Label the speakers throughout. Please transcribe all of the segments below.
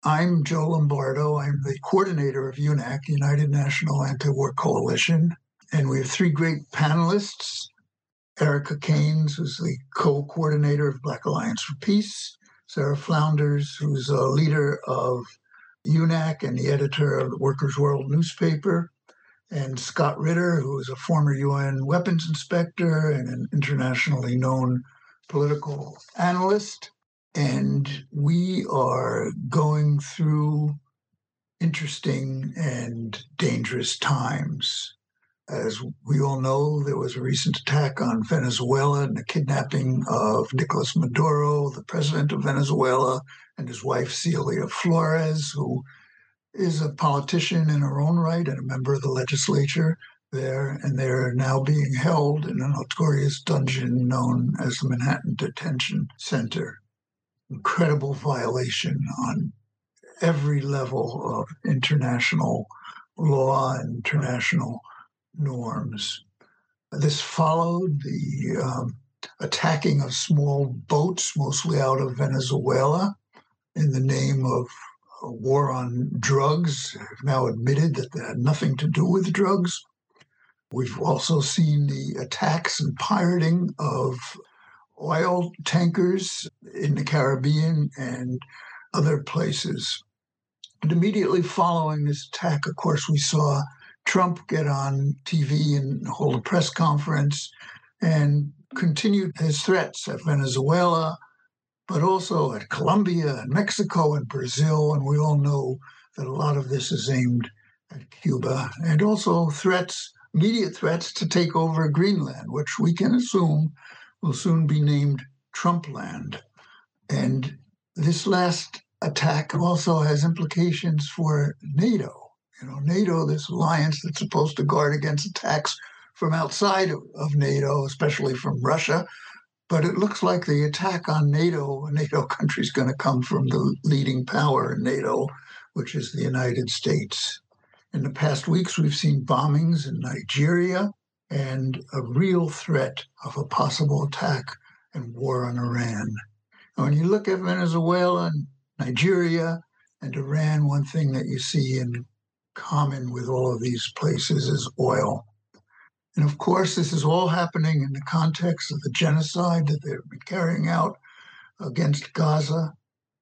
Speaker 1: I'm Joe Lombardo. I'm the coordinator of UNAC, United National Anti-War Coalition. And we have three great panelists. Erica Keynes, who's the co-coordinator of Black Alliance for Peace. Sarah Flounders, who's a leader of UNAC and the editor of the Workers' World newspaper. And Scott Ritter, who is a former UN weapons inspector and an internationally known political analyst. And we are going through interesting and dangerous times. As we all know, there was a recent attack on Venezuela and the kidnapping of Nicolas Maduro, the president of Venezuela, and his wife, Celia Flores, who is a politician in her own right and a member of the legislature there. And they're now being held in a notorious dungeon known as the Manhattan Detention Center. Incredible violation on every level of international law and international norms. This followed the attacking of small boats, mostly out of Venezuela, in the name of a war on drugs. Have now admitted that they had nothing to do with drugs. We've also seen the attacks and pirating of oil tankers in the Caribbean and other places. And immediately following this attack, of course, we saw Trump get on TV and hold a press conference and continued his threats at Venezuela, but also at Colombia and Mexico and Brazil. And we all know that a lot of this is aimed at Cuba, and also threats, immediate threats to take over Greenland, which we can assume will soon be named Trumpland. And this last attack also has implications for NATO. NATO, this alliance that's supposed to guard against attacks from outside of NATO, especially from Russia. But it looks like the attack on NATO, a NATO country, is going to come from the leading power in NATO, which is the United States. In the past weeks, we've seen bombings in Nigeria and a real threat of a possible attack and war on Iran. And when you look at Venezuela and Nigeria and Iran, one thing that you see in common with all of these places is oil. And of course, this is all happening in the context of the genocide that they've been carrying out against Gaza.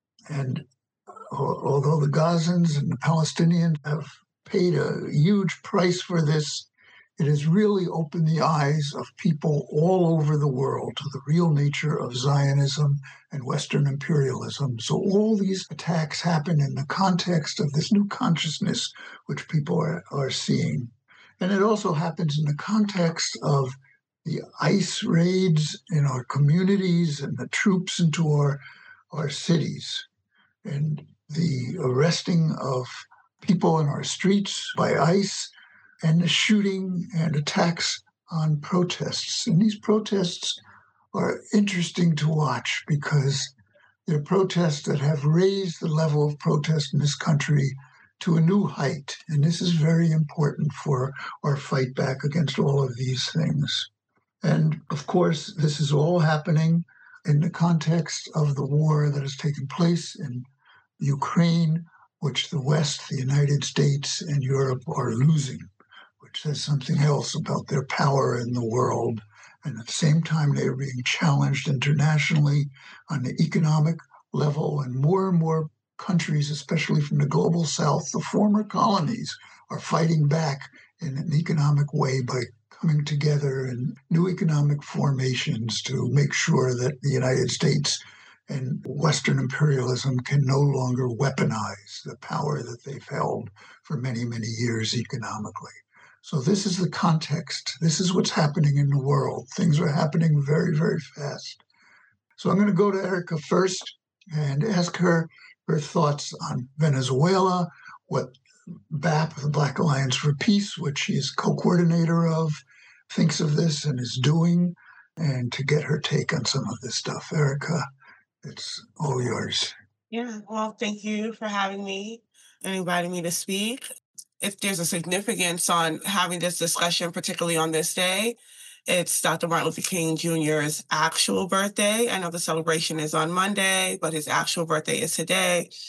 Speaker 1: And although the Gazans and the Palestinians have paid a huge price for this, it has really opened the eyes of people all over the world to the real nature of Zionism and Western imperialism. So all these attacks happen in the context of this new consciousness which people are seeing. And it also happens in the context of the ICE raids in our communities and the troops into our cities, and the arresting of people in our streets by ICE, and the shooting and attacks on protests. And these protests are interesting to watch because they're protests that have raised the level of protest in this country to a new height. And this is very important for our fight back against all of these things. And of course, this is all happening in the context of the war that has taken place in Ukraine, which the West, the United States, and Europe are losing, which says something else about their power in the world. And at the same time, they are being challenged internationally on the economic level, and more countries, especially from the global south, the former colonies, are fighting back in an economic way by coming together in new economic formations to make sure that the United States and Western imperialism can no longer weaponize the power that they've held for many, many years economically. So this is the context. This is what's happening in the world. Things are happening very, very fast. So I'm going to go to Erica first and ask her thoughts on Venezuela, what BAP, the Black Alliance for Peace, which she is co-coordinator of, thinks of this and is doing, and to get her take on some of this stuff. Erica, it's all yours.
Speaker 2: Yeah, well, thank you for having me and inviting me to speak. If there's a significance on having this discussion, particularly on this day, it's Dr. Martin Luther King Jr.'s actual birthday. I know the celebration is on Monday, but his actual birthday is today.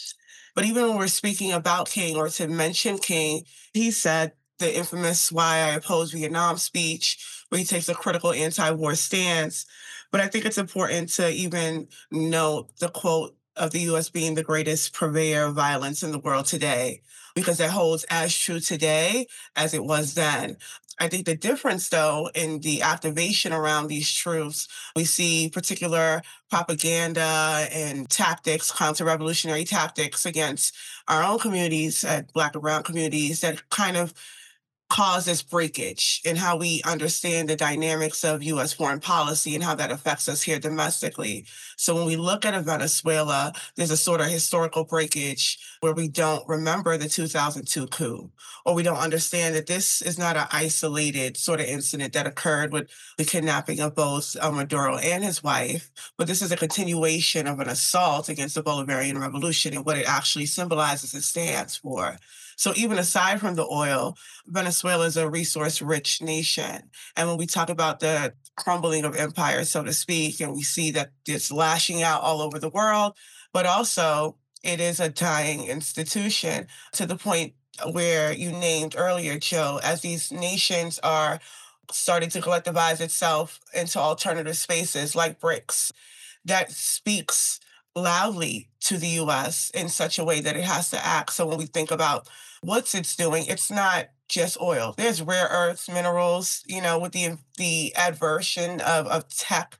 Speaker 2: But even when we're speaking about King or to mention King, he said the infamous Why I Oppose Vietnam speech, where he takes a critical anti war stance. But I think it's important to even note the quote of the US being the greatest purveyor of violence in the world today, because that holds as true today as it was then. I think the difference, though, in the activation around these truths, we see particular propaganda and tactics, counter-revolutionary tactics against our own communities, Black and Brown communities, that kind of cause this breakage in how we understand the dynamics of US foreign policy and how that affects us here domestically. So when we look at a Venezuela, there's a sort of historical breakage where we don't remember the 2002 coup, or we don't understand that this is not an isolated sort of incident that occurred with the kidnapping of both Maduro and his wife, but this is a continuation of an assault against the Bolivarian Revolution and what it actually symbolizes and stands for. So even aside from the oil, Venezuela is a resource rich nation. And when we talk about the crumbling of empire, so to speak, and we see that it's lashing out all over the world, but also it is a dying institution to the point where you named earlier, Joe, as these nations are starting to collectivize itself into alternative spaces like BRICS that speaks loudly to the US in such a way that it has to act. So when we think about what's it's doing, it's not just oil. There's rare earths, minerals, with the adversion of tech,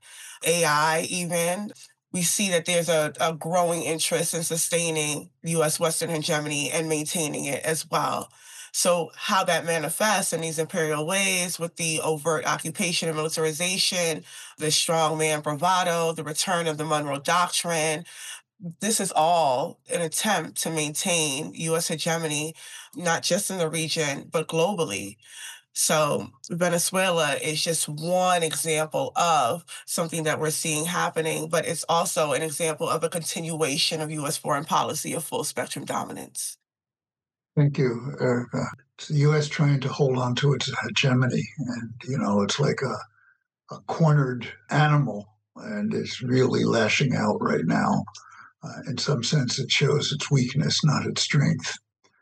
Speaker 2: AI even. We see that there's a growing interest in sustaining US Western hegemony and maintaining it as well. So, how that manifests in these imperial ways with the overt occupation and militarization, the strongman bravado, the return of the Monroe Doctrine, this is all an attempt to maintain US hegemony, not just in the region, but globally. So, Venezuela is just one example of something that we're seeing happening, but it's also an example of a continuation of US foreign policy of full spectrum dominance.
Speaker 1: Thank you, Erica. It's the U.S. trying to hold on to its hegemony, and it's like a cornered animal, and it's really lashing out right now. In some sense, it shows its weakness, not its strength.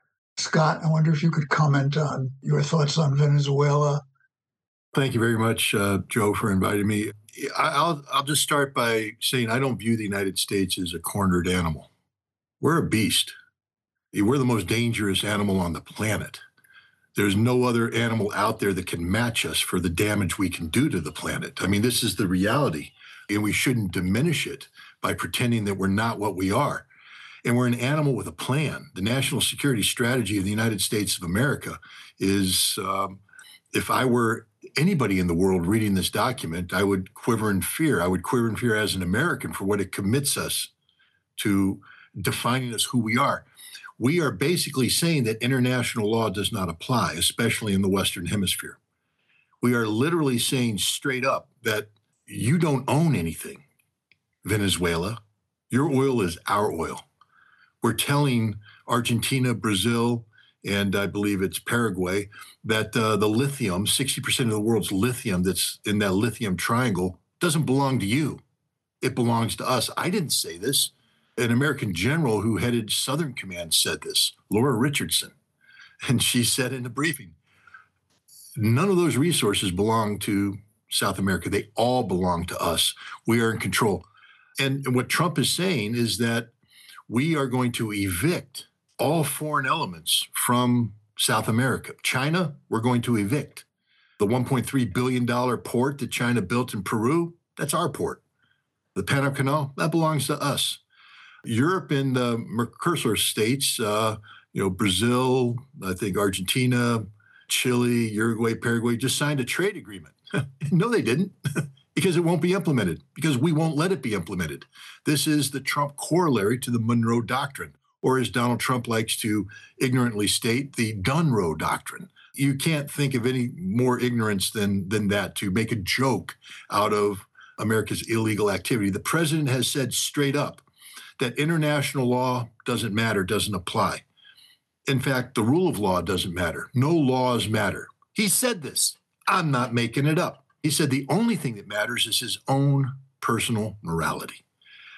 Speaker 1: Scott, I wonder if you could comment on your thoughts on Venezuela.
Speaker 3: Thank you very much, Joe, for inviting me. I'll just start by saying I don't view the United States as a cornered animal. We're a beast. We're the most dangerous animal on the planet. There's no other animal out there that can match us for the damage we can do to the planet. I mean, this is the reality, and we shouldn't diminish it by pretending that we're not what we are. And we're an animal with a plan. The national security strategy of the United States of America is, if I were anybody in the world reading this document, I would quiver in fear. I would quiver in fear as an American for what it commits us to, defining us who we are. We are basically saying that international law does not apply, especially in the Western Hemisphere. We are literally saying straight up that you don't own anything, Venezuela. Your oil is our oil. We're telling Argentina, Brazil, and I believe it's Paraguay, that the lithium, 60% of the world's lithium that's in that lithium triangle, doesn't belong to you. It belongs to us. I didn't say this. An American general who headed Southern Command said this, Laura Richardson. And she said in the briefing, none of those resources belong to South America. They all belong to us. We are in control. And what Trump is saying is that we are going to evict all foreign elements from South America. China, we're going to evict. The $1.3 billion port that China built in Peru, that's our port. The Panama Canal, that belongs to us. Europe and the Mercosur states, Brazil, I think Argentina, Chile, Uruguay, Paraguay just signed a trade agreement. No, they didn't, because it won't be implemented, because we won't let it be implemented. This is the Trump corollary to the Monroe Doctrine, or as Donald Trump likes to ignorantly state, the Dunroe Doctrine. You can't think of any more ignorance than that, to make a joke out of America's illegal activity. The president has said straight up that international law doesn't matter, doesn't apply. In fact, the rule of law doesn't matter. No laws matter. He said this. I'm not making it up. He said the only thing that matters is his own personal morality.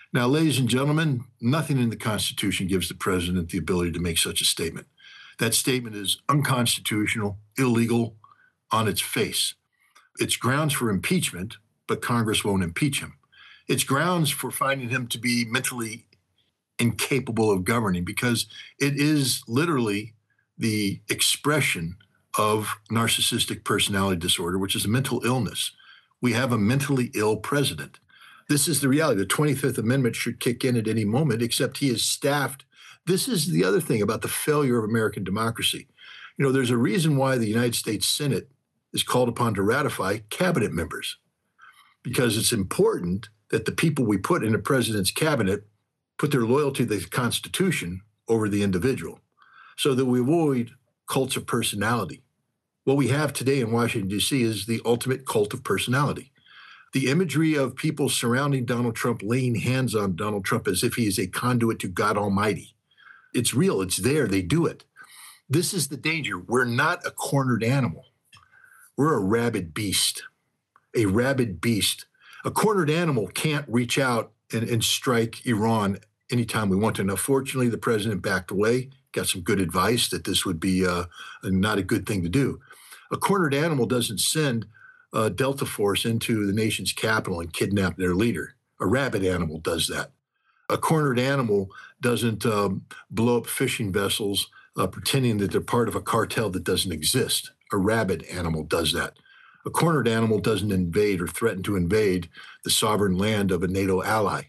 Speaker 3: Now, ladies and gentlemen, nothing in the Constitution gives the president the ability to make such a statement. That statement is unconstitutional, illegal on its face. It's grounds for impeachment, but Congress won't impeach him. It's grounds for finding him to be mentally incapable of governing because it is literally the expression of narcissistic personality disorder, which is a mental illness. We have a mentally ill president. This is the reality. The 25th Amendment should kick in at any moment, except he is staffed. This is the other thing about the failure of American democracy. You know, there's a reason why the United States Senate is called upon to ratify cabinet members, because it's important that the people we put in the president's cabinet put their loyalty to the Constitution over the individual so that we avoid cults of personality. What we have today in Washington, D.C. is the ultimate cult of personality. The imagery of people surrounding Donald Trump, laying hands on Donald Trump as if he is a conduit to God Almighty. It's real. It's there. They do it. This is the danger. We're not a cornered animal. We're a rabid beast. A rabid beast. A cornered animal can't reach out and strike Iran anytime we want to. Now, fortunately, the president backed away, got some good advice that this would be not a good thing to do. A cornered animal doesn't send Delta Force into the nation's capital and kidnap their leader. A rabid animal does that. A cornered animal doesn't blow up fishing vessels pretending that they're part of a cartel that doesn't exist. A rabid animal does that. A cornered animal doesn't invade or threaten to invade the sovereign land of a NATO ally.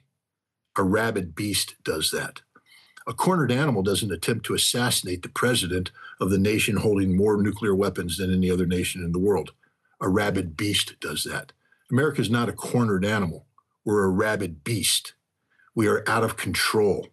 Speaker 3: A rabid beast does that. A cornered animal doesn't attempt to assassinate the president of the nation holding more nuclear weapons than any other nation in the world. A rabid beast does that. America is not a cornered animal. We're a rabid beast. We are out of control.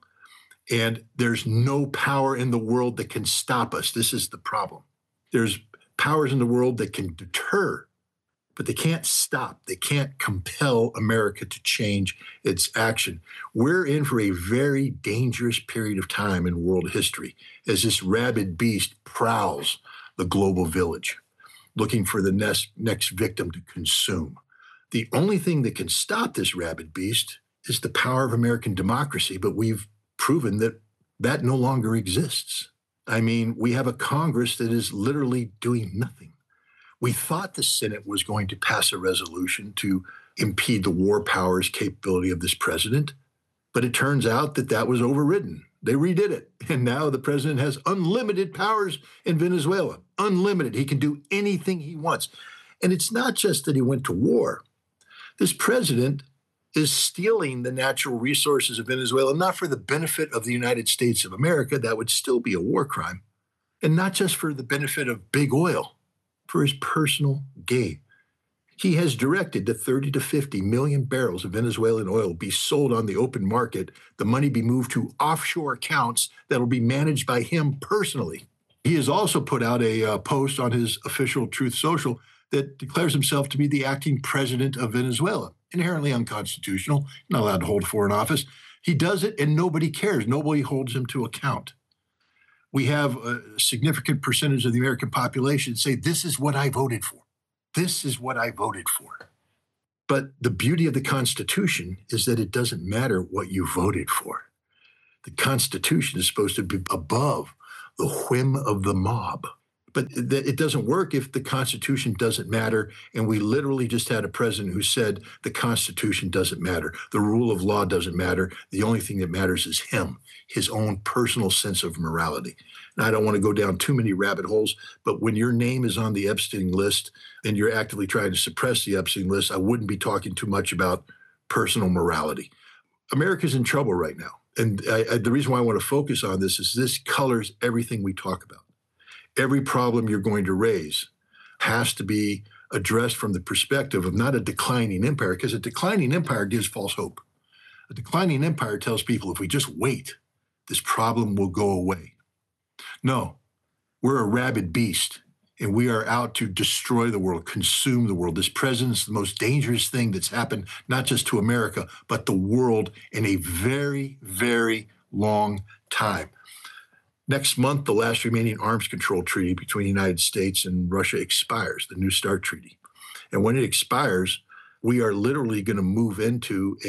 Speaker 3: And there's no power in the world that can stop us. This is the problem. There's powers in the world that can deter, but they can't stop. They can't compel America to change its action. We're in for a very dangerous period of time in world history as this rabid beast prowls the global village, looking for the next victim to consume. The only thing that can stop this rabid beast is the power of American democracy, but we've proven that that no longer exists. I mean, we have a Congress that is literally doing nothing. We thought the Senate was going to pass a resolution to impede the war powers capability of this president, but it turns out that that was overridden. They redid it. And now the president has unlimited powers in Venezuela. Unlimited. He can do anything he wants. And it's not just that he went to war. This president is stealing the natural resources of Venezuela, not for the benefit of the United States of America. That would still be a war crime. And not just for the benefit of big oil, for his personal gain. He has directed that 30 to 50 million barrels of Venezuelan oil be sold on the open market, the money be moved to offshore accounts that will be managed by him personally. He has also put out a post on his official Truth Social that declares himself to be the acting president of Venezuela. Inherently unconstitutional, not allowed to hold foreign office. He does it and nobody cares. Nobody holds him to account. We have a significant percentage of the American population say, this is what I voted for. This is what I voted for. But the beauty of the Constitution is that it doesn't matter what you voted for. The Constitution is supposed to be above the whim of the mob. But it doesn't work if the Constitution doesn't matter. And we literally just had a president who said the Constitution doesn't matter. The rule of law doesn't matter. The only thing that matters is him, his own personal sense of morality. And I don't want to go down too many rabbit holes, but when your name is on the Epstein list and you're actively trying to suppress the Epstein list, I wouldn't be talking too much about personal morality. America's in trouble right now. And the reason why I want to focus on this is this colors everything we talk about. Every problem you're going to raise has to be addressed from the perspective of not a declining empire, because a declining empire gives false hope. A declining empire tells people if we just wait, this problem will go away. No, we're a rabid beast, and we are out to destroy the world, consume the world. This president's the most dangerous thing that's happened, not just to America, but the world in a very, very long time. Next month, the last remaining arms control treaty between the United States and Russia expires, the New START treaty. And when it expires, we are literally going to move into a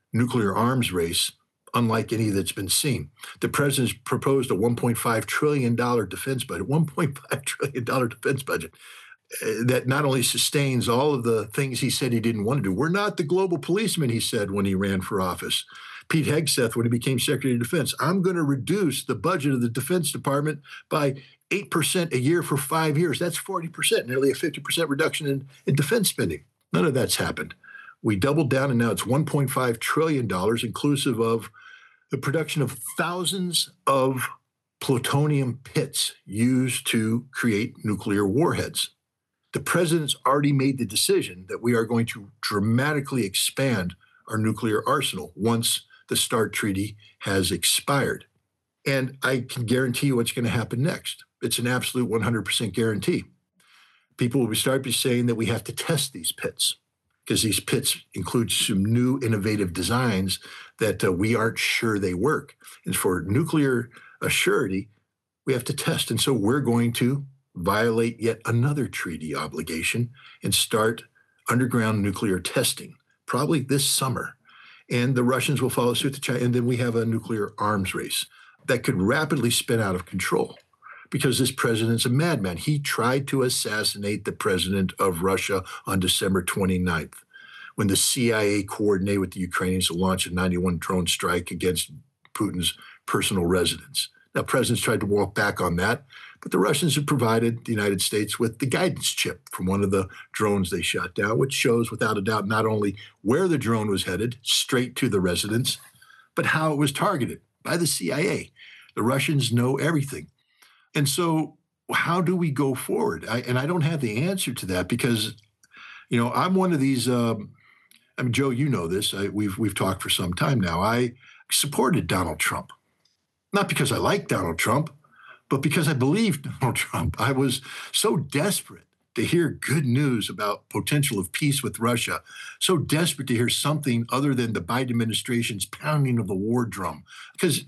Speaker 3: nuclear arms race unlike any that's been seen. The president's proposed a $1.5 trillion defense budget, $1.5 trillion defense budget that not only sustains all of the things he said he didn't want to do. We're not the global policeman, he said when he ran for office. Pete Hegseth, when he became Secretary of Defense, I'm going to reduce the budget of the Defense Department by 8% a year for 5 years. That's 40%, nearly a 50% reduction in defense spending. None of that's happened. We doubled down, and now it's $1.5 trillion, inclusive of the production of thousands of plutonium pits used to create nuclear warheads. The president's already made the decision that we are going to dramatically expand our nuclear arsenal once the START treaty has expired. And I can guarantee you what's going to happen next. It's an absolute 100% guarantee. People will start by saying that we have to test these pits because these pits include some new innovative designs that we aren't sure they work. And for nuclear assurity, we have to test. And so we're going to violate yet another treaty obligation and start underground nuclear testing, probably this summer. And the Russians will follow suit to China. And then we have a nuclear arms race that could rapidly spin out of control because this president's a madman. He tried to assassinate the president of Russia on December 29th when the CIA coordinated with the Ukrainians to launch a 91 drone strike against Putin's personal residence. Now, presidents tried to walk back on that, but the Russians have provided the United States with the guidance chip from one of the drones they shot down, which shows without a doubt not only where the drone was headed, straight to the residence, but how it was targeted by the CIA. The Russians know everything. And so how do we go forward? I don't have the answer to that because, I'm one of these, Joe, you know this. We've talked for some time now. I supported Donald Trump, not because I like Donald Trump, but because I believed Donald Trump. I was so desperate to hear good news about potential of peace with Russia, so desperate to hear something other than the Biden administration's pounding of the war drum. Because,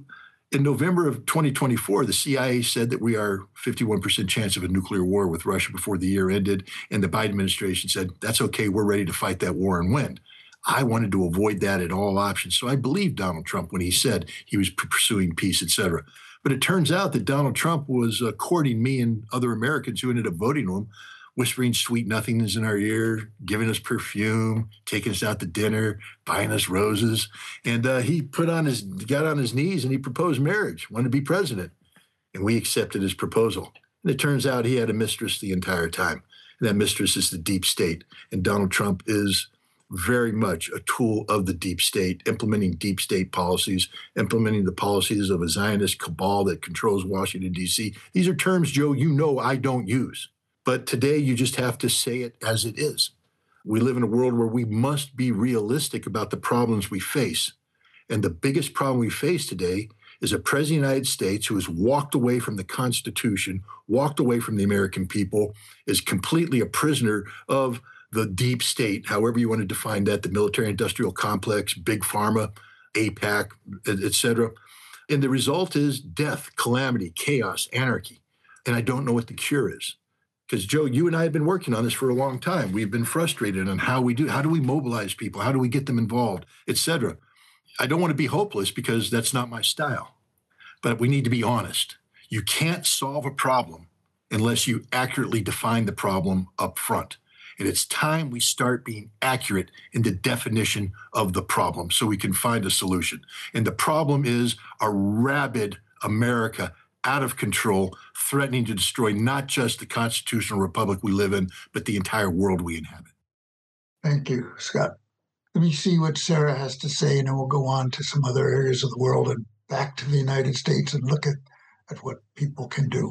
Speaker 3: in November of 2024, the CIA said that we are 51% chance of a nuclear war with Russia before the year ended. And the Biden administration said, that's okay, we're ready to fight that war and win. I wanted to avoid that at all options. So I believed Donald Trump when he said he was pursuing peace, et cetera. But it turns out that Donald Trump was courting me and other Americans who ended up voting to him, whispering sweet nothings in our ear, giving us perfume, taking us out to dinner, buying us roses. And he got on his knees and he proposed marriage, wanted to be president. And we accepted his proposal. And it turns out he had a mistress the entire time. And that mistress is the deep state. And Donald Trump is very much a tool of the deep state, implementing deep state policies, implementing the policies of a Zionist cabal that controls Washington, D.C. These are terms, Joe, I don't use. But today you just have to say it as it is. We live in a world where we must be realistic about the problems we face. And the biggest problem we face today is a president of the United States who has walked away from the Constitution, walked away from the American people, is completely a prisoner of the deep state, however you want to define that, the military-industrial complex, big pharma, AIPAC, et cetera. And the result is death, calamity, chaos, anarchy. And I don't know what the cure is. Because, Joe, you and I have been working on this for a long time. We've been frustrated on how do we mobilize people? How do we get them involved, et cetera? I don't want to be hopeless because that's not my style. But we need to be honest. You can't solve a problem unless you accurately define the problem up front. And it's time we start being accurate in the definition of the problem so we can find a solution. And the problem is a rabid America out of control, threatening to destroy not just the constitutional republic we live in, but the entire world we inhabit.
Speaker 1: Thank you, Scott. Let me see what Sarah has to say, and then we'll go on to some other areas of the world and back to the United States and look at what people can do.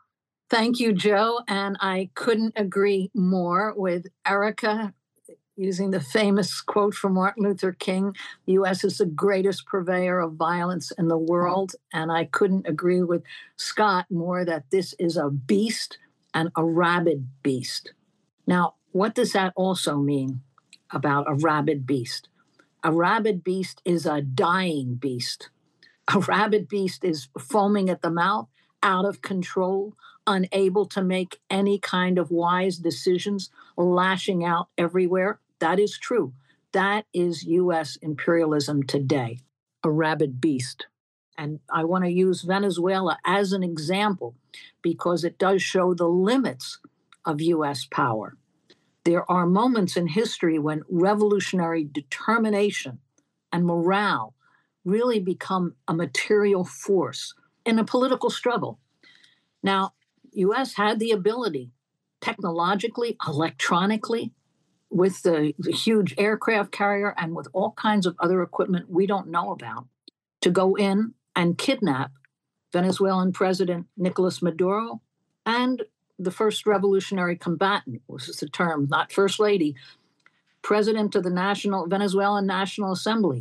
Speaker 4: Thank you, Joe. And I couldn't agree more with Erica, using the famous quote from Martin Luther King, the U.S. is the greatest purveyor of violence in the world. And I couldn't agree with Scott more that this is a beast and a rabid beast. Now, what does that also mean about a rabid beast? A rabid beast is a dying beast. A rabid beast is foaming at the mouth, out of control, unable to make any kind of wise decisions, lashing out everywhere. That is true. That is U.S. imperialism today, a rabid beast. And I want to use Venezuela as an example because it does show the limits of U.S. power. There are moments in history when revolutionary determination and morale really become a material force in a political struggle. Now, U.S. had the ability, technologically, electronically, with the huge aircraft carrier and with all kinds of other equipment we don't know about, to go in and kidnap Venezuelan President Nicolas Maduro and the first revolutionary combatant, which is the term, not first lady, president of the Venezuelan National Assembly,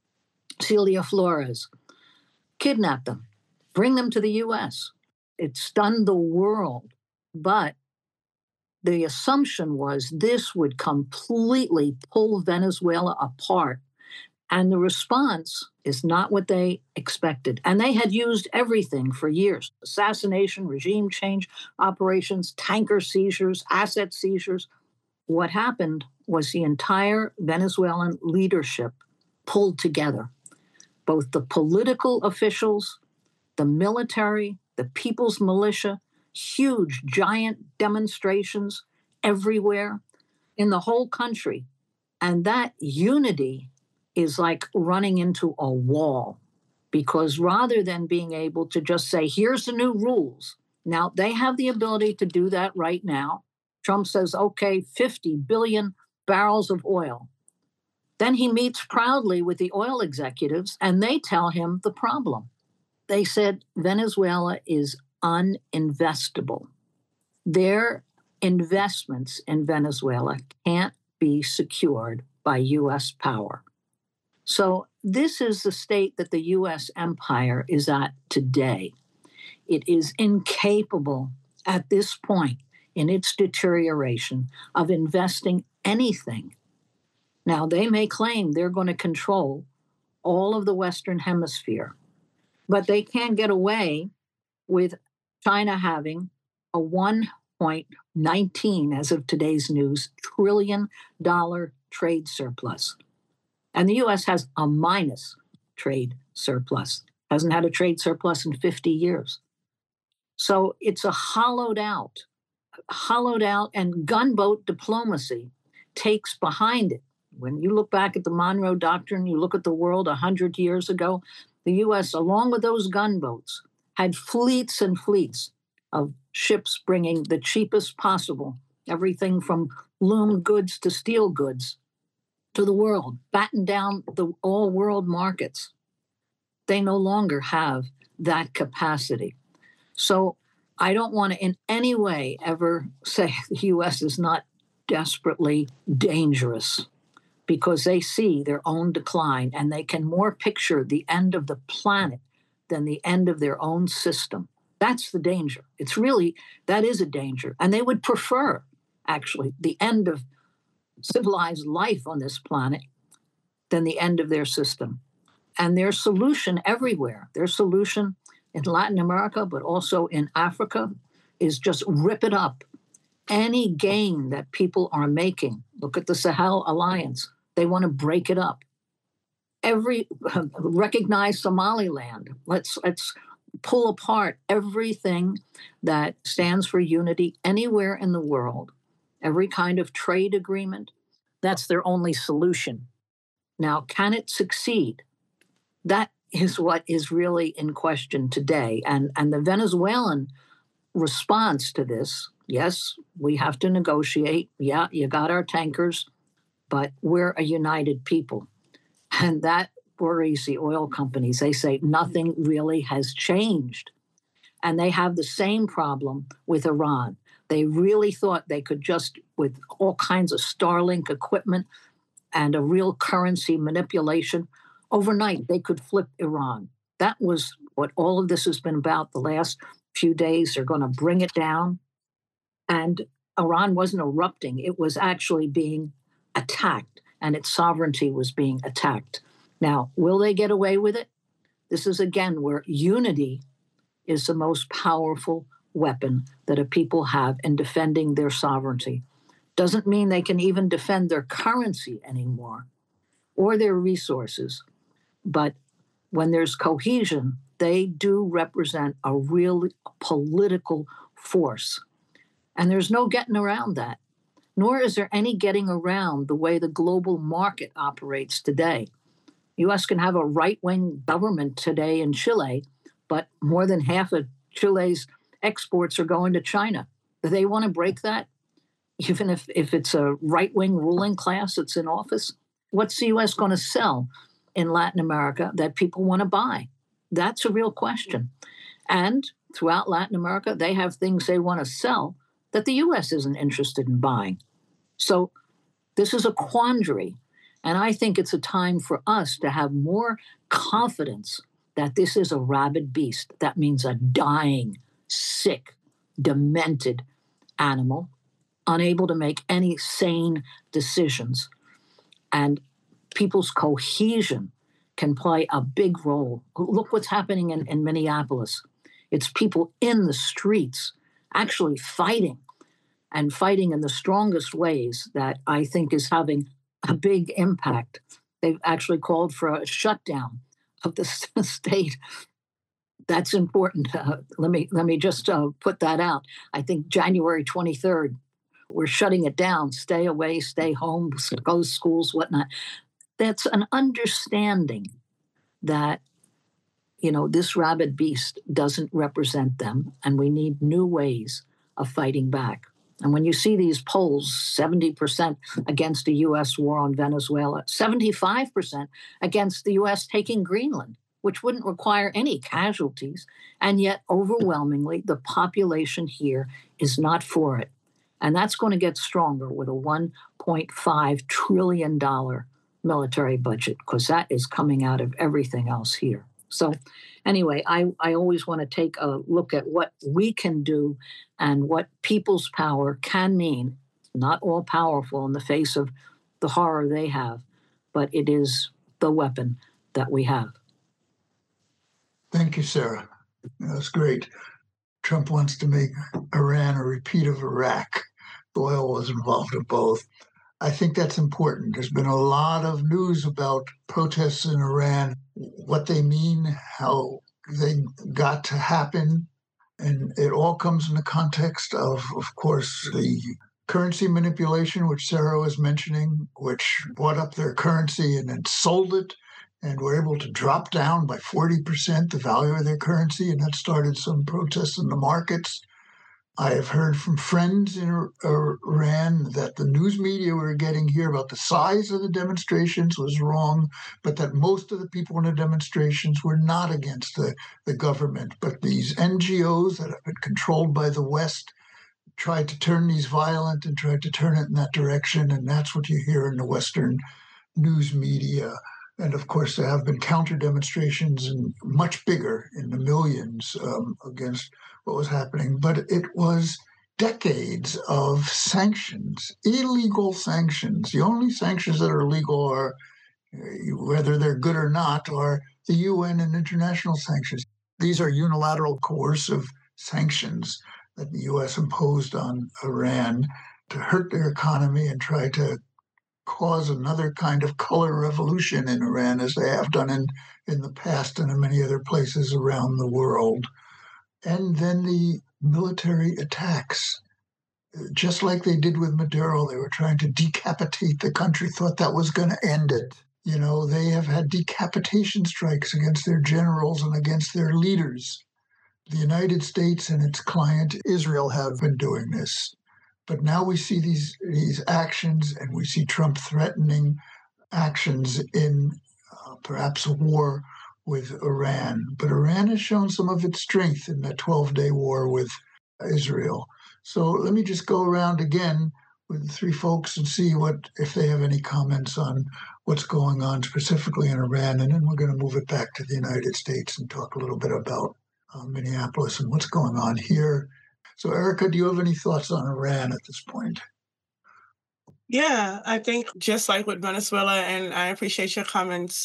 Speaker 4: Celia Flores. Kidnap them, bring them to the U.S. It stunned the world, but the assumption was this would completely pull Venezuela apart. And the response is not what they expected. And they had used everything for years: assassination, regime change operations, tanker seizures, asset seizures. What happened was the entire Venezuelan leadership pulled together, both the political officials, the military, the people's militia, huge, giant demonstrations everywhere in the whole country. And that unity is like running into a wall, because rather than being able to just say, here's the new rules, now they have the ability to do that right now. Trump says, okay, 50 billion barrels of oil. Then he meets proudly with the oil executives and they tell him the problem. They said Venezuela is uninvestable. Their investments in Venezuela can't be secured by U.S. power. So this is the state that the U.S. empire is at today. It is incapable at this point in its deterioration of investing anything. Now, they may claim they're going to control all of the Western Hemisphere, but they can't get away with China having a 1.19, as of today's news, $1 trillion trade surplus. And the U.S. has a minus trade surplus, hasn't had a trade surplus in 50 years. So it's a hollowed out, and gunboat diplomacy takes behind it. When you look back at the Monroe Doctrine, you look at the world 100 years ago, the U.S., along with those gunboats, had fleets and fleets of ships bringing the cheapest possible, everything from loom goods to steel goods, to the world, batten down the all world markets. They no longer have that capacity. So I don't want to in any way ever say the U.S. is not desperately dangerous, because they see their own decline and they can more picture the end of the planet than the end of their own system. That's the danger. It's really, that is a danger. And they would prefer, actually, the end of civilized life on this planet than the end of their system. And their solution everywhere, their solution in Latin America, but also in Africa, is just rip it up. Any gain that people are making, look at the Sahel Alliance, they want to break it up. Recognize Somaliland. Let's pull apart everything that stands for unity anywhere in the world. Every kind of trade agreement, that's their only solution. Now, can it succeed? That is what is really in question today. And the Venezuelan response to this, yes, we have to negotiate. Yeah, you got our tankers, but we're a united people. And that worries the oil companies. They say nothing really has changed. And they have the same problem with Iran. They really thought they could just, with all kinds of Starlink equipment and a real currency manipulation, overnight they could flip Iran. That was what all of this has been about the last few days. They're going to bring it down. And Iran wasn't erupting. It was actually being attacked, and its sovereignty was being attacked. Now, will they get away with it? This is, again, where unity is the most powerful weapon that a people have in defending their sovereignty. Doesn't mean they can even defend their currency anymore or their resources. But when there's cohesion, they do represent a real political force. And there's no getting around that. Nor is there any getting around the way the global market operates today. U.S. can have a right-wing government today in Chile, but more than half of Chile's exports are going to China. Do they want to break that? Even if it's a right-wing ruling class that's in office? What's the U.S. going to sell in Latin America that people want to buy? That's a real question. And throughout Latin America, they have things they want to sell that the U.S. isn't interested in buying. So this is a quandary. And I think it's a time for us to have more confidence that this is a rabid beast. That means a dying, sick, demented animal, unable to make any sane decisions. And people's cohesion can play a big role. Look what's happening in Minneapolis. It's people in the streets actually fighting, and fighting in the strongest ways that I think is having a big impact. They've actually called for a shutdown of the state. That's important. Let me just put that out. I think January 23rd, we're shutting it down. Stay away, stay home, go to schools, whatnot. That's an understanding that, this rabid beast doesn't represent them, and we need new ways of fighting back. And when you see these polls, 70% against the U.S. war on Venezuela, 75% against the U.S. taking Greenland, which wouldn't require any casualties, and yet overwhelmingly the population here is not for it. And that's going to get stronger with a $1.5 trillion military budget, because that is coming out of everything else here. So anyway, I always want to take a look at what we can do and what people's power can mean. Not all powerful in the face of the horror they have, but it is the weapon that we have.
Speaker 1: Thank you, Sarah. That's great. Trump wants to make Iran a repeat of Iraq. Oil was involved in both. I think that's important. There's been a lot of news about protests in Iran, what they mean, how they got to happen. And it all comes in the context of course, the currency manipulation, which Sarah was mentioning, which bought up their currency and then sold it and were able to drop down by 40% the value of their currency. And that started some protests in the markets. I have heard from friends in Iran that the news media we were getting here about the size of the demonstrations was wrong, but that most of the people in the demonstrations were not against the government. But these NGOs that have been controlled by the West tried to turn these violent and tried to turn it in that direction. And that's what you hear in the Western news media. And of course, there have been counter demonstrations and much bigger in the millions against what was happening. But it was decades of sanctions, illegal sanctions. The only sanctions that are legal are, whether they're good or not, are the UN and international sanctions. These are unilateral coercive sanctions that the U.S. imposed on Iran to hurt their economy and try to cause another kind of color revolution in Iran, as they have done in the past and in many other places around the world. And then the military attacks, just like they did with Maduro, they were trying to decapitate the country, thought that was going to end it. They have had decapitation strikes against their generals and against their leaders. The United States and its client Israel have been doing this. But now we see these actions, and we see Trump threatening actions in perhaps a war with Iran. But Iran has shown some of its strength in that 12-day war with Israel. So let me just go around again with the three folks and see if they have any comments on what's going on specifically in Iran. And then we're going to move it back to the United States and talk a little bit about Minneapolis and what's going on here. So, Erica, do you have any thoughts on Iran at this point?
Speaker 2: Yeah, I think just like with Venezuela, and I appreciate your comments,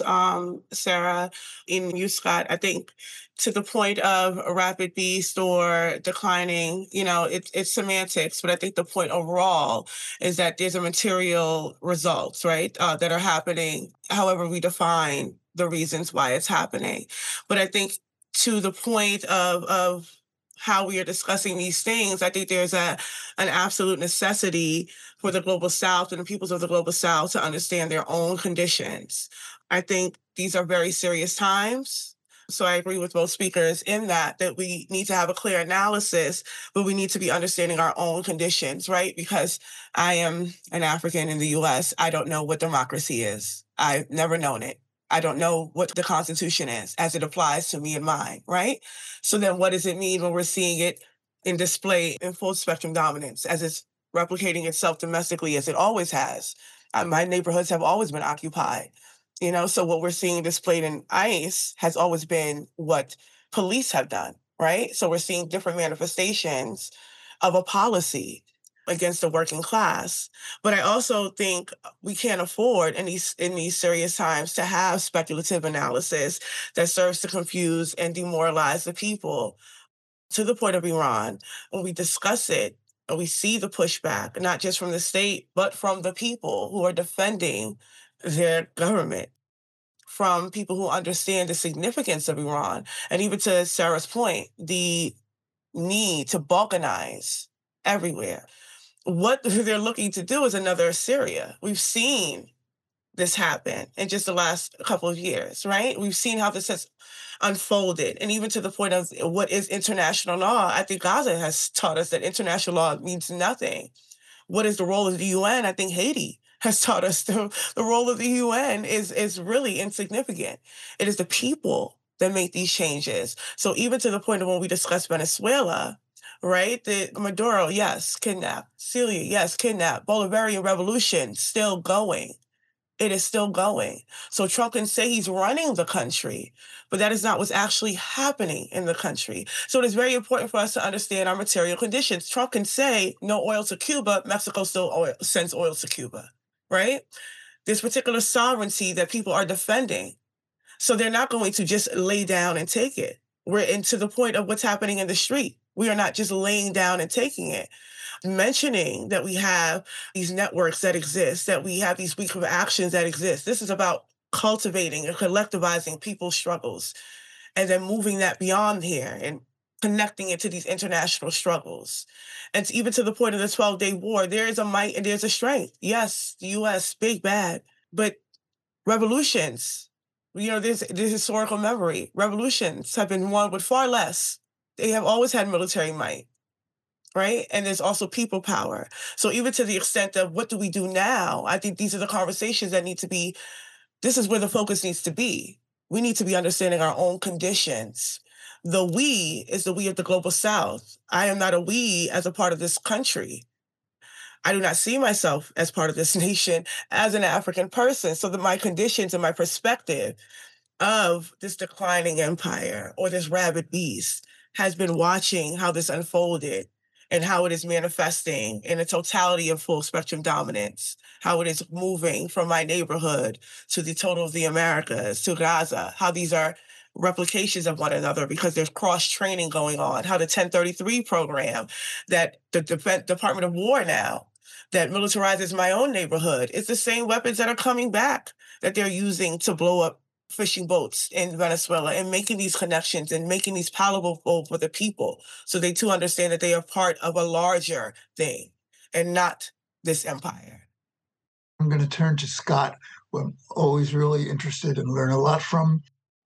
Speaker 2: Sarah, and you, Scott. I think to the point of a rapid beast or declining, it's semantics, but I think the point overall is that there's a material results, right, that are happening, however we define the reasons why it's happening. But I think to the point of how we are discussing these things, I think there's an absolute necessity for the global south and the peoples of the global south to understand their own conditions. I think these are very serious times. So I agree with both speakers in that we need to have a clear analysis, but we need to be understanding our own conditions, right? Because I am an African in the US. I don't know what democracy is. I've never known it. I don't know what the Constitution is as it applies to me and mine, right? So then what does it mean when we're seeing it in display in full spectrum dominance as it's replicating itself domestically as it always has? My neighborhoods have always been occupied, so what we're seeing displayed in ICE has always been what police have done, right? So we're seeing different manifestations of a policy against the working class. But I also think we can't afford in these serious times to have speculative analysis that serves to confuse and demoralize the people. To the point of Iran, when we discuss it and we see the pushback, not just from the state, but from the people who are defending their government, from people who understand the significance of Iran, and even to Sarah's point, the need to balkanize everywhere. What they're looking to do is another Syria. We've seen this happen in just the last couple of years, right? We've seen how this has unfolded. And even to the point of what is international law, I think Gaza has taught us that international law means nothing. What is the role of the UN? I think Haiti has taught us the role of the UN is really insignificant. It is the people that make these changes. So even to the point of when we discuss Venezuela, right? The Maduro, yes, kidnapped. Syria, yes, kidnapped. Bolivarian revolution still going. It is still going. So Trump can say he's running the country, but that is not what's actually happening in the country. So it is very important for us to understand our material conditions. Trump can say no oil to Cuba, Mexico still sends oil to Cuba, right? There's particular sovereignty that people are defending. So they're not going to just lay down and take it. We're into the point of what's happening in the street. We are not just laying down and taking it. Mentioning that we have these networks that exist, that we have these weeks of actions that exist. This is about cultivating and collectivizing people's struggles and then moving that beyond here and connecting it to these international struggles. And even to the point of the 12-day war, there is a might and there's a strength. Yes, the US, big bad, but revolutions, there's historical memory. Revolutions have been won with far less. They have always had military might, right? And there's also people power. So even to the extent of what do we do now, I think these are the conversations that need to be, this is where the focus needs to be. We need to be understanding our own conditions. The we is the we of the global south. I am not a we as a part of this country. I do not see myself as part of this nation as an African person. So that my conditions and my perspective of this declining empire or this rabid beast has been watching how this unfolded and how it is manifesting in a totality of full spectrum dominance, how it is moving from my neighborhood to the total of the Americas to Gaza, how these are replications of one another because there's cross training going on, how the 1033 program that the Department of War now that militarizes my own neighborhood, it's the same weapons that are coming back that they're using to blow up fishing boats in Venezuela and making these connections and making these palatable for the people so they too understand that they are part of a larger thing and not this empire.
Speaker 1: I'm going to turn to Scott, who I'm always really interested and learn a lot from.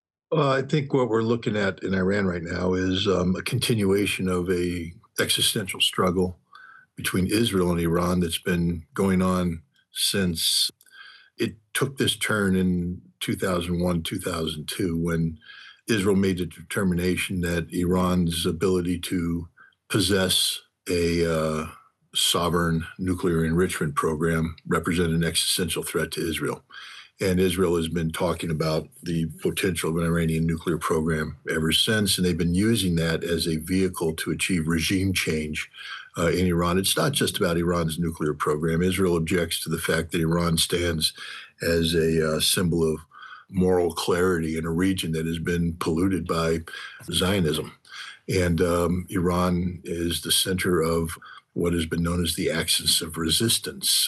Speaker 3: I think what we're looking at in Iran right now is a continuation of a existential struggle between Israel and Iran that's been going on since it took this turn in 2001, 2002, when Israel made the determination that Iran's ability to possess a sovereign nuclear enrichment program represented an existential threat to Israel. And Israel has been talking about the potential of an Iranian nuclear program ever since, and they've been using that as a vehicle to achieve regime change in Iran. It's not just about Iran's nuclear program. Israel objects to the fact that Iran stands as a symbol of moral clarity in a region that has been polluted by Zionism. And Iran is the center of what has been known as the axis of resistance,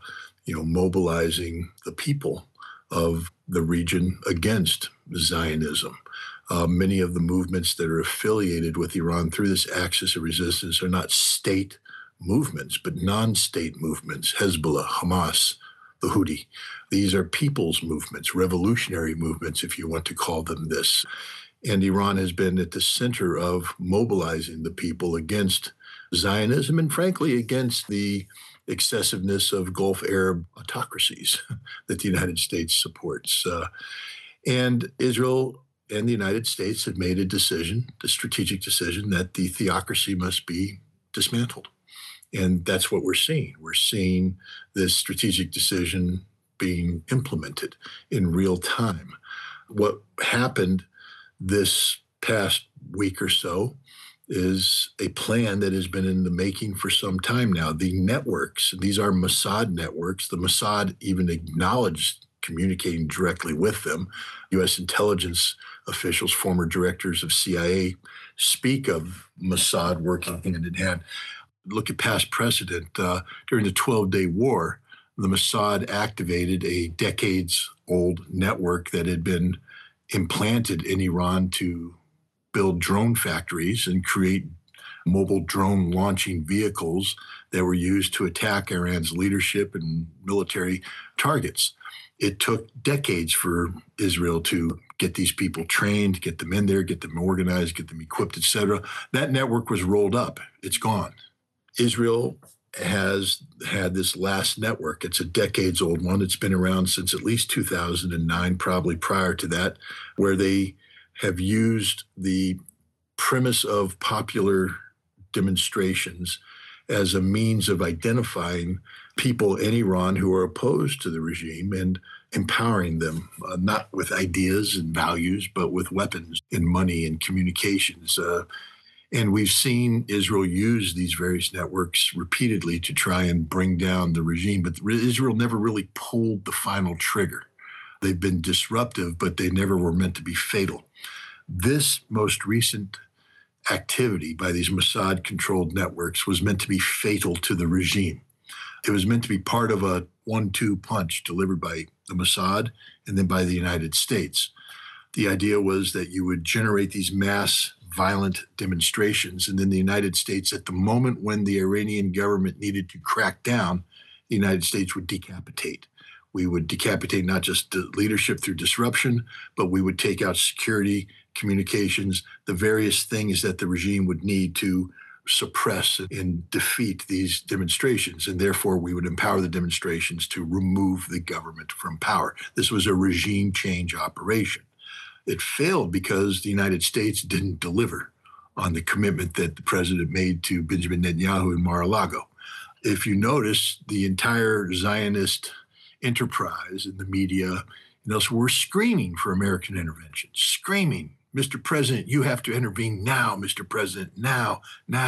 Speaker 3: mobilizing the people of the region against Zionism. Many of the movements that are affiliated with Iran through this axis of resistance are not state movements, but non-state movements, Hezbollah, Hamas, the Houthi. These are people's movements, revolutionary movements, if you want to call them this. And Iran has been at the center of mobilizing the people against Zionism and, frankly, against the excessiveness of Gulf Arab autocracies that the United States supports. And Israel and the United States have made a decision, the strategic decision, that the theocracy must be dismantled. And that's what we're seeing. We're seeing this strategic decision being implemented in real time. What happened this past week or so is a plan that has been in the making for some time now. The networks, these are Mossad networks. The Mossad even acknowledged communicating directly with them. U.S. intelligence officials, former directors of CIA, speak of Mossad working hand in hand. Look at past precedent. During the 12-Day War, the Mossad activated a decades-old network that had been implanted in Iran to build drone factories and create mobile drone launching vehicles that were used to attack Iran's leadership and military targets. It took decades for Israel to get these people trained, get them in there, get them organized, get them equipped, et cetera. That network was rolled up. It's gone. Israel has had this last network. It's a decades-old one. It's been around since at least 2009, probably prior to that, where they have used the premise of popular demonstrations as a means of identifying people in Iran who are opposed to the regime and empowering them, not with ideas and values, but with weapons and money and communications. And we've seen Israel use these various networks repeatedly to try and bring down the regime, but Israel never really pulled the final trigger. They've been disruptive, but they never were meant to be fatal. This most recent activity by these Mossad-controlled networks was meant to be fatal to the regime. It was meant to be part of a 1-2 punch delivered by the Mossad and then by the United States. The idea was that you would generate these mass violent demonstrations, and then the United States, at the moment when the Iranian government needed to crack down, the United States would decapitate. We would decapitate not just the leadership through disruption, but we would take out security, communications, the various things that the regime would need to suppress and defeat these demonstrations. And therefore, we would empower the demonstrations to remove the government from power. This was a regime change operation. It failed because the United States didn't deliver on the commitment that the president made to Benjamin Netanyahu in Mar-a-Lago. If you notice, the entire Zionist enterprise in the media, we're screaming for American intervention, screaming, Mr. President, you have to intervene now, Mr. President, now,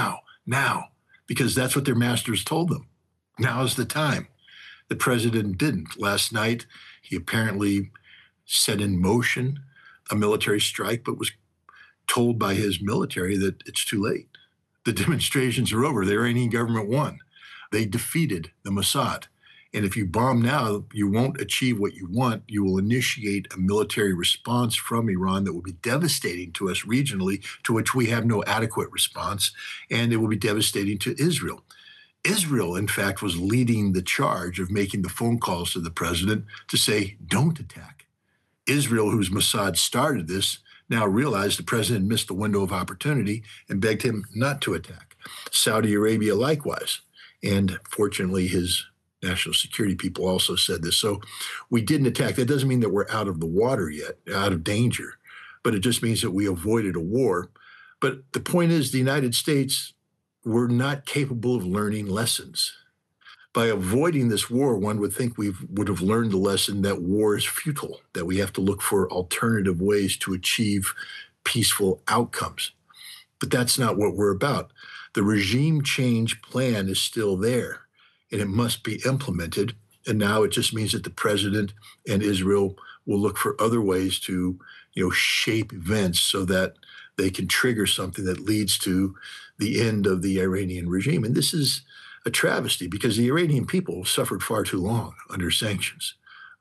Speaker 3: because that's what their masters told them. Now is the time. The president didn't. Last night, he apparently set in motion a military strike, but was told by his military that it's too late. The demonstrations are over. The Iranian government won. They defeated the Mossad. And if you bomb now, you won't achieve what you want. You will initiate a military response from Iran that will be devastating to us regionally, to which we have no adequate response, and it will be devastating to Israel. Israel, in fact, was leading the charge of making the phone calls to the president to say, don't attack. Israel, whose Mossad started this, now realized the president missed the window of opportunity and begged him not to attack. Saudi Arabia likewise. And fortunately, his national security people also said this. So we didn't attack. That doesn't mean that we're out of the water yet, out of danger, but it just means that we avoided a war. But the point is, the United States were not capable of learning lessons. By avoiding this war, one would think we would have learned the lesson that war is futile, that we have to look for alternative ways to achieve peaceful outcomes. But that's not what we're about. The regime change plan is still there, and it must be implemented. And now it just means that the president and Israel will look for other ways to, shape events so that they can trigger something that leads to the end of the Iranian regime. And this is a travesty because the Iranian people suffered far too long under sanctions.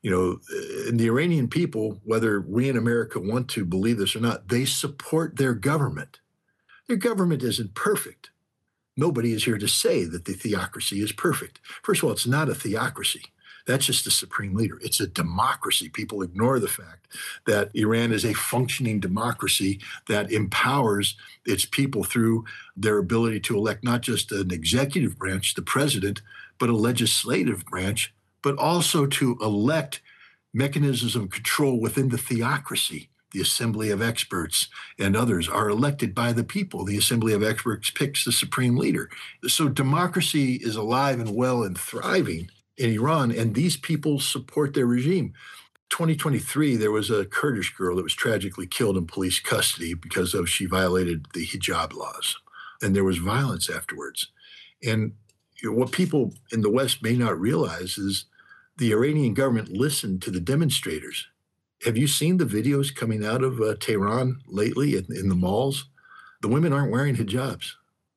Speaker 3: And the Iranian people, whether we in America want to believe this or not, they support their government. Their government isn't perfect. Nobody is here to say that the theocracy is perfect. First of all, it's not a theocracy. That's just a supreme leader. It's a democracy. People ignore the fact that Iran is a functioning democracy that empowers its people through their ability to elect not just an executive branch, the president, but a legislative branch, but also to elect mechanisms of control within the theocracy. The Assembly of Experts and others are elected by the people. The Assembly of Experts picks the supreme leader. So democracy is alive and well and thriving in Iran, and these people support their regime. 2023, there was a Kurdish girl that was tragically killed in police custody because she violated the hijab laws, and there was violence afterwards. And what people in the West may not realize is the Iranian government listened to the demonstrators. Have you seen the videos coming out of Tehran lately in the malls? The women aren't wearing hijabs.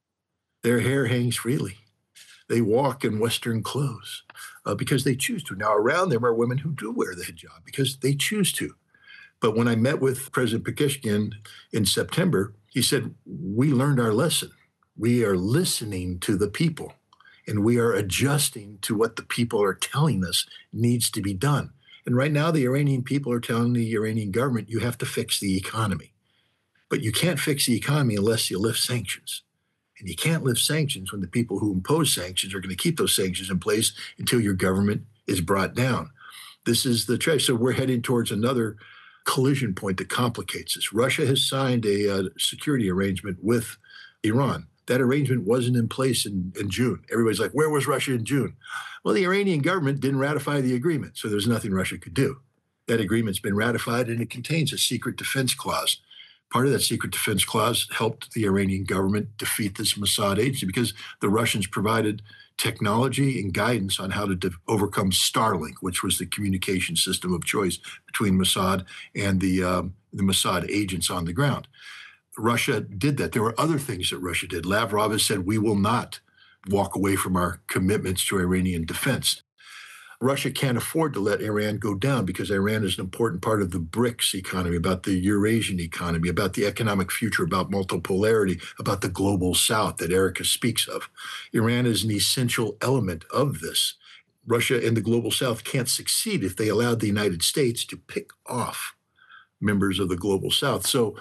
Speaker 3: Their hair hangs freely. They walk in Western clothes because they choose to. Now, around them are women who do wear the hijab because they choose to. But when I met with President Pezeshkian in September, he said, we learned our lesson. We are listening to the people, and we are adjusting to what the people are telling us needs to be done. And right now, the Iranian people are telling the Iranian government, you have to fix the economy. But you can't fix the economy unless you lift sanctions. And you can't lift sanctions when the people who impose sanctions are going to keep those sanctions in place until your government is brought down. This is the trade. So we're heading towards another collision point that complicates this. Russia has signed a security arrangement with Iran. That arrangement wasn't in place in June. Everybody's like, where was Russia in June? Well, the Iranian government didn't ratify the agreement, so there's nothing Russia could do. That agreement's been ratified, and it contains a secret defense clause. Part of that secret defense clause helped the Iranian government defeat this Mossad agency because the Russians provided technology and guidance on how to overcome Starlink, which was the communication system of choice between Mossad and the Mossad agents on the ground. Russia did that. There were other things that Russia did. Lavrov has said, we will not walk away from our commitments to Iranian defense. Russia can't afford to let Iran go down because Iran is an important part of the BRICS economy, about the Eurasian economy, about the economic future, about multipolarity, about the global South that Erica speaks of. Iran is an essential element of this. Russia and the global South can't succeed if they allowed the United States to pick off members of the global South. So,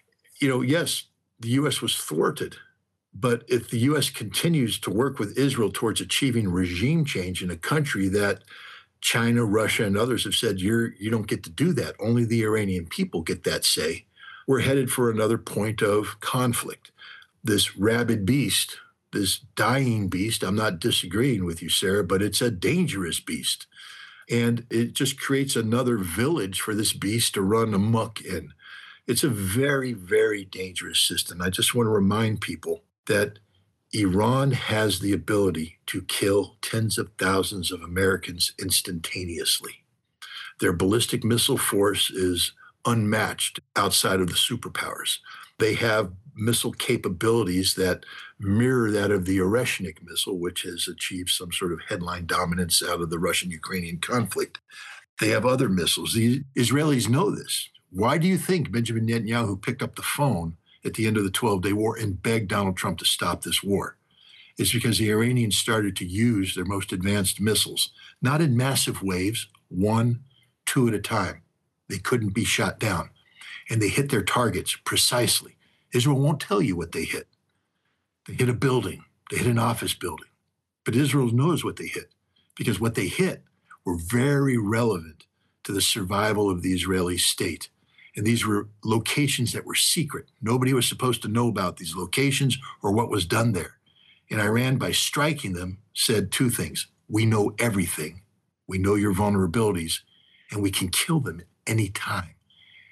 Speaker 3: yes, the U.S. was thwarted. But if the U.S. continues to work with Israel towards achieving regime change in a country that China, Russia, and others have said, you don't get to do that, only the Iranian people get that say, we're headed for another point of conflict. This rabid beast, this dying beast, I'm not disagreeing with you, Sarah, but it's a dangerous beast. And it just creates another village for this beast to run amok in. It's a very, very dangerous system. I just want to remind people that Iran has the ability to kill tens of thousands of Americans instantaneously. Their ballistic missile force is unmatched outside of the superpowers. They have missile capabilities that mirror that of the Oreshnik missile, which has achieved some sort of headline dominance out of the Russian-Ukrainian conflict. They have other missiles. The Israelis know this. Why do you think Benjamin Netanyahu picked up the phone at the end of the 12-day war and begged Donald Trump to stop this war? It's because the Iranians started to use their most advanced missiles, not in massive waves, 1, 2 at a time. They couldn't be shot down. And they hit their targets precisely. Israel won't tell you what they hit. They hit a building. They hit an office building. But Israel knows what they hit because what they hit were very relevant to the survival of the Israeli state. And these were locations that were secret. Nobody was supposed to know about these locations or what was done there. And Iran, by striking them, said two things. We know everything. We know your vulnerabilities, and we can kill them at any time.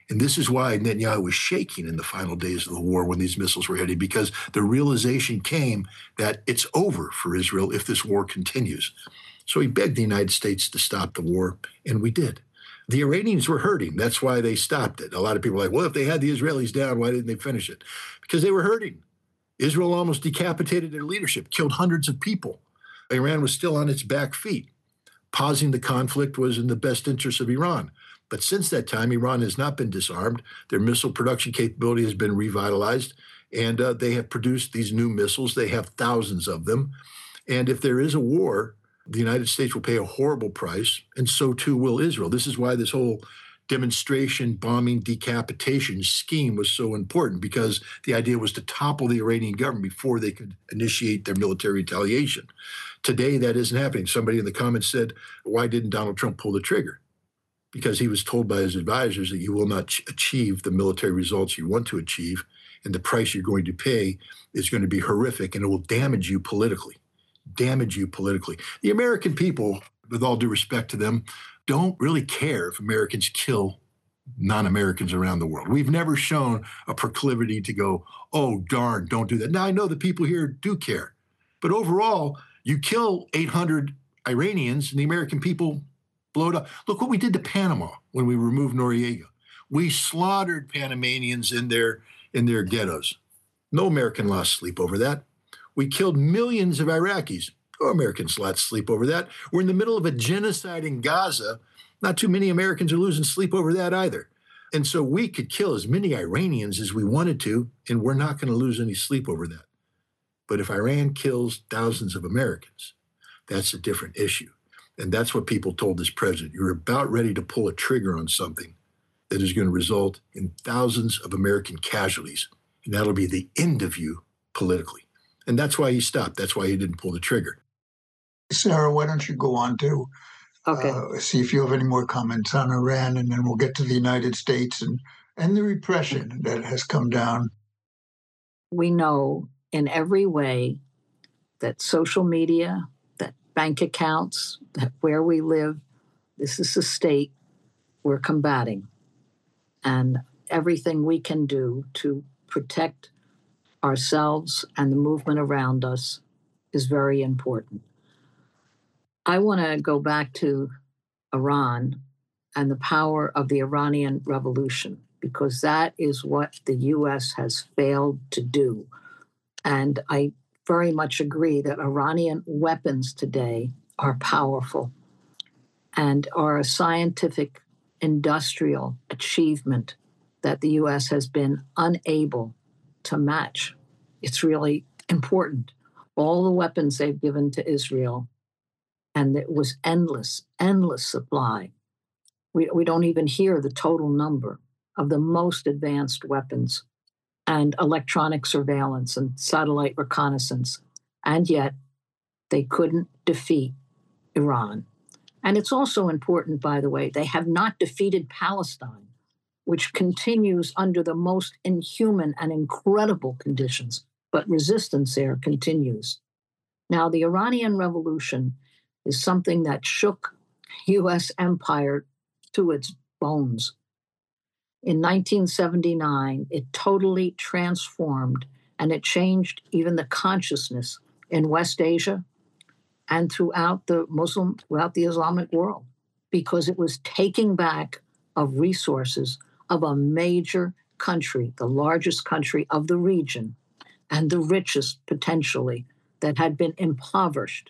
Speaker 3: And this is why Netanyahu was shaking in the final days of the war when these missiles were hitting, because the realization came that it's over for Israel if this war continues. So he begged the United States to stop the war, and we did. The Iranians were hurting. That's why they stopped it. A lot of people are like, well, if they had the Israelis down, why didn't they finish it? Because they were hurting. Israel almost decapitated their leadership, killed hundreds of people. Iran was still on its back feet. Pausing the conflict was in the best interest of Iran. But since that time, Iran has not been disarmed. Their missile production capability has been revitalized, and they have produced these new missiles. They have thousands of them. And if there is a war, the United States will pay a horrible price, and so too will Israel. This is why this whole demonstration, bombing, decapitation scheme was so important, because the idea was to topple the Iranian government before they could initiate their military retaliation. Today, that isn't happening. Somebody in the comments said, why didn't Donald Trump pull the trigger? Because he was told by his advisors that you will not achieve the military results you want to achieve, and the price you're going to pay is going to be horrific, and it will damage you politically. The American people, with all due respect to them, don't really care if Americans kill non-Americans around the world. We've never shown a proclivity to go, oh, darn, don't do that. Now, I know the people here do care. But overall, you kill 800 Iranians and the American people blow it up. Look what we did to Panama when we removed Noriega. We slaughtered Panamanians in their ghettos. No American lost sleep over that. We killed millions of Iraqis. No Americans lost sleep over that. We're in the middle of a genocide in Gaza. Not too many Americans are losing sleep over that either. And so we could kill as many Iranians as we wanted to, and we're not going to lose any sleep over that. But if Iran kills thousands of Americans, that's a different issue. And that's what people told this president. You're about ready to pull a trigger on something that is going to result in thousands of American casualties. And that'll be the end of you politically. And that's why he stopped. That's why he didn't pull the trigger.
Speaker 1: Sarah, why don't you go on to see if you have any more comments on Iran, and then we'll get to the United States and the repression that has come down.
Speaker 4: We know in every way that social media, that bank accounts, that where we live, this is a state we're combating. And everything we can do to protect ourselves and the movement around us is very important. I want to go back to Iran and the power of the Iranian Revolution, because that is what the U.S. has failed to do. And I very much agree that Iranian weapons today are powerful and are a scientific industrial achievement that the U.S. has been unable to match. It's really important. All the weapons they've given to Israel, and it was endless supply. We don't even hear the total number of the most advanced weapons and electronic surveillance and satellite reconnaissance. And yet they couldn't defeat Iran. And it's also important, by the way, they have not defeated Palestine, which continues under the most inhuman and incredible conditions, but resistance there continues. Now, the Iranian Revolution is something that shook U.S. empire to its bones. In 1979, it totally transformed, and it changed even the consciousness in West Asia and throughout the Islamic world, because it was taking back of resources of a major country, the largest country of the region, and the richest potentially, that had been impoverished.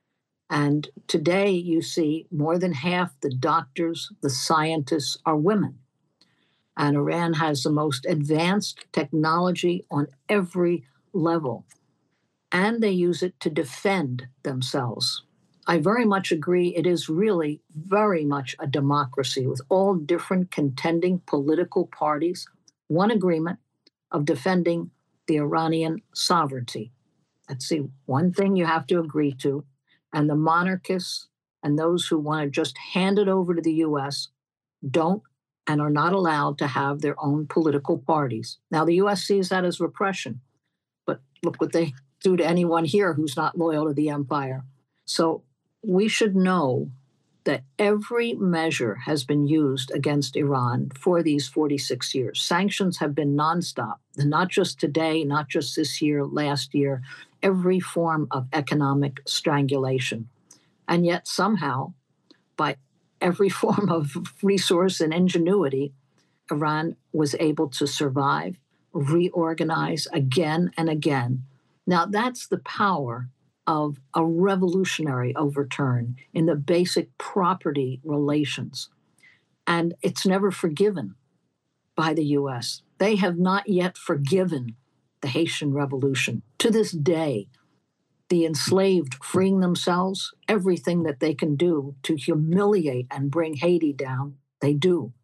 Speaker 4: And today you see more than half the doctors, the scientists are women. And Iran has the most advanced technology on every level. And they use it to defend themselves. I very much agree. It is really very much a democracy with all different contending political parties, one agreement of defending the Iranian sovereignty. That's the one thing you have to agree to. And the monarchists and those who want to just hand it over to the U.S. don't and are not allowed to have their own political parties. Now, the U.S. sees that as repression, but look what they do to anyone here who's not loyal to the empire. So we should know that every measure has been used against Iran for these 46 years. Sanctions have been nonstop, and not just today, not just this year, last year, every form of economic strangulation. And yet somehow, by every form of resource and ingenuity, Iran was able to survive, reorganize again and again. Now, that's the power of a revolutionary overturn in the basic property relations. And it's never forgiven by the US. They have not yet forgiven the Haitian Revolution. To this day, the enslaved freeing themselves, everything that they can do to humiliate and bring Haiti down, they do.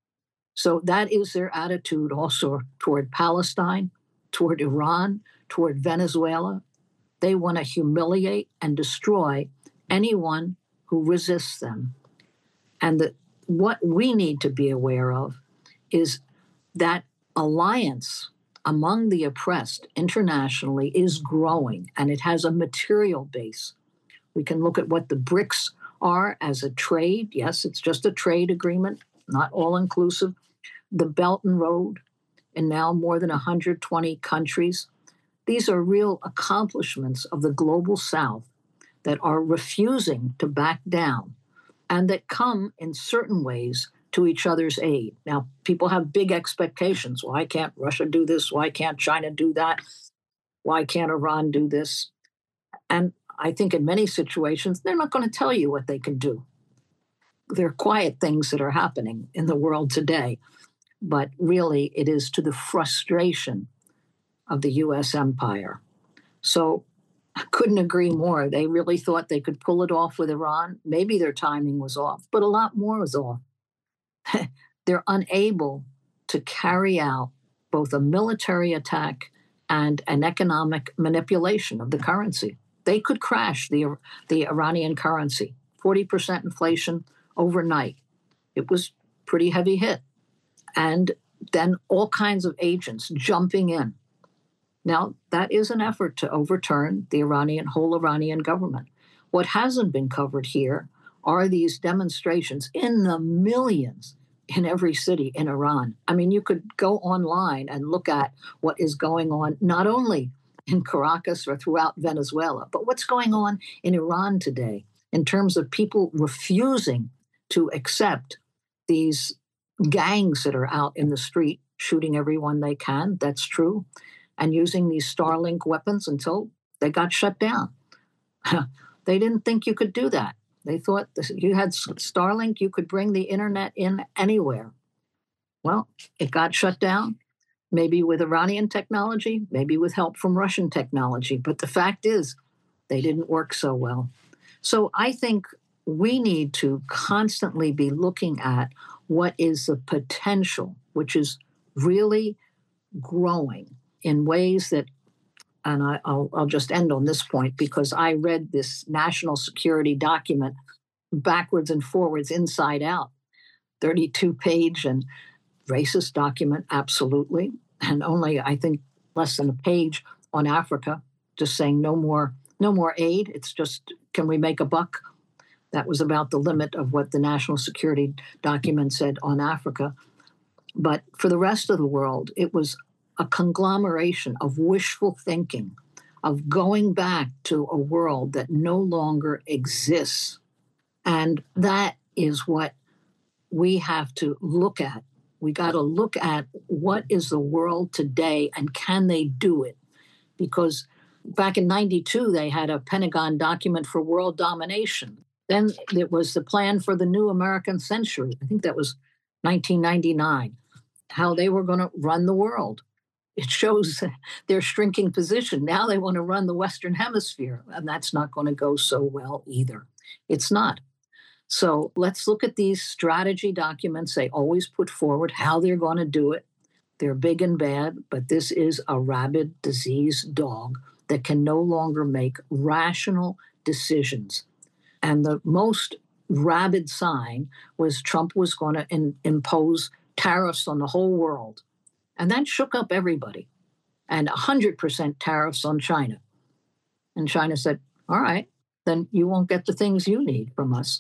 Speaker 4: So that is their attitude also toward Palestine, toward Iran, toward Venezuela. They want to humiliate and destroy anyone who resists them. And what we need to be aware of is that alliance among the oppressed internationally is growing, and it has a material base. We can look at what the BRICS are as a trade. Yes, it's just a trade agreement, not all inclusive. The Belt and Road, and now more than 120 countries. These are real accomplishments of the global South that are refusing to back down and that come in certain ways to each other's aid. Now, people have big expectations. Why can't Russia do this? Why can't China do that? Why can't Iran do this? And I think in many situations, they're not going to tell you what they can do. They're quiet things that are happening in the world today. But really, it is to the frustration of the US empire. So I couldn't agree more. They really thought they could pull it off with Iran. Maybe their timing was off, but a lot more was off. They're unable to carry out both a military attack and an economic manipulation of the currency. They could crash the Iranian currency, 40% inflation overnight. It was a pretty heavy hit. And then all kinds of agents jumping in. Now, that is an effort to overturn the whole Iranian government. What hasn't been covered here are these demonstrations in the millions in every city in Iran. I mean, you could go online and look at what is going on, not only in Caracas or throughout Venezuela, but what's going on in Iran today in terms of people refusing to accept these gangs that are out in the street shooting everyone they can. That's true. And using these Starlink weapons until they got shut down. They didn't think you could do that. They thought you had Starlink, you could bring the internet in anywhere. Well, it got shut down, maybe with Iranian technology, maybe with help from Russian technology. But the fact is, they didn't work so well. So I think we need to constantly be looking at what is the potential, which is really growing in ways that, and I'll just end on this point because I read this national security document backwards and forwards, inside out, 32-page and racist document, absolutely. And only, I think, less than a page on Africa, just saying no more aid. It's just, can we make a buck? That was about the limit of what the national security document said on Africa. But for the rest of the world, it was a conglomeration of wishful thinking, of going back to a world that no longer exists. And that is what we have to look at. We got to look at what is the world today and can they do it? Because back in 92, they had a Pentagon document for world domination. Then it was the plan for the new American century. I think that was 1999, how they were going to run the world. It shows their shrinking position. Now they want to run the Western Hemisphere, and that's not going to go so well either. It's not. So let's look at these strategy documents. They always put forward how they're going to do it. They're big and bad, but this is a rabid, diseased dog that can no longer make rational decisions. And the most rabid sign was Trump was going to impose tariffs on the whole world. And that shook up everybody. And 100% tariffs on China. And China said, all right, then you won't get the things you need from us.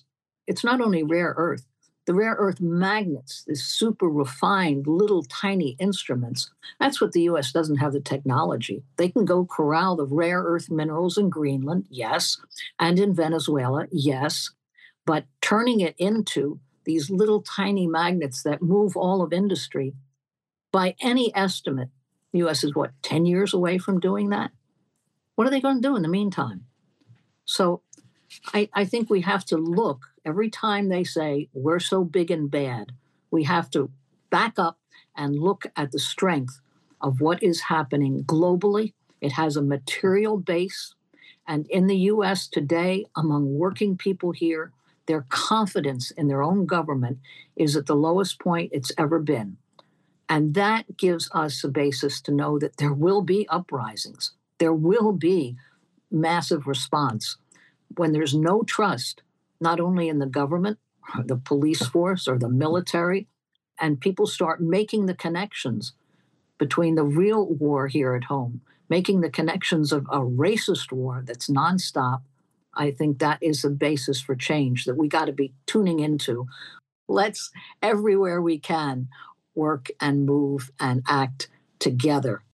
Speaker 4: it's not only rare earth, the rare earth magnets, these super refined little tiny instruments, that's what the US doesn't have the technology. They can go corral the rare earth minerals in Greenland, yes, and in Venezuela, yes, but turning it into these little tiny magnets that move all of industry, by any estimate, the US is what, 10 years away from doing that? What are they going to do in the meantime? So I think we have to look every time they say we're so big and bad, we have to back up and look at the strength of what is happening globally. It has a material base. And in the US today, among working people here, their confidence in their own government is at the lowest point it's ever been. And that gives us a basis to know that there will be uprisings. There will be massive response when there's no trust, not only in the government, or the police force, or the military, and people start making the connections between the real war here at home, making the connections of a racist war that's nonstop. I think that is the basis for change that we got to be tuning into. Let's, everywhere we can, work and move and act together.